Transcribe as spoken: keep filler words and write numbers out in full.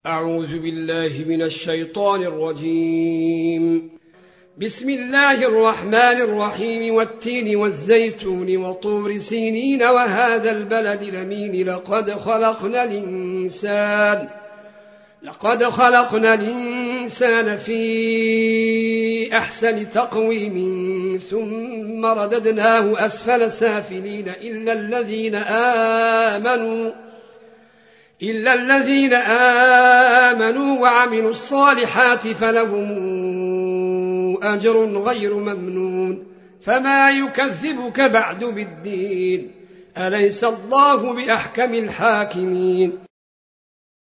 أعوذ بالله من الشيطان الرجيم. بسم الله الرحمن الرحيم. والتين والزيتون وطور سينين وهذا البلد الأمين لقد خلقنا الإنسان لقد خلقنا الإنسان في أحسن تقويم ثم رددناه أسفل سافلين إلا الذين آمنوا إلا الذين آمنوا وعملوا الصالحات فلهم أجر غير ممنون. فما يكذبك بعد بالدين؟ أليس الله بأحكم الحاكمين؟